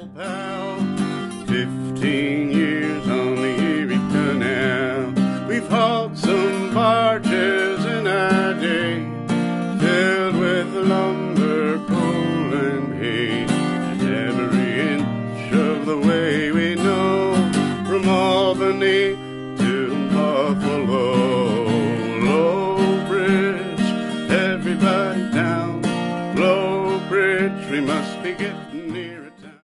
pal. 15 years on the Erie Canal. We've hauled some barges in our day, filled with lumber, coal, and hay. And every inch of the way we know, from Albany to Buffalo. Low Bridge, everybody down. Low Bridge, we must be getting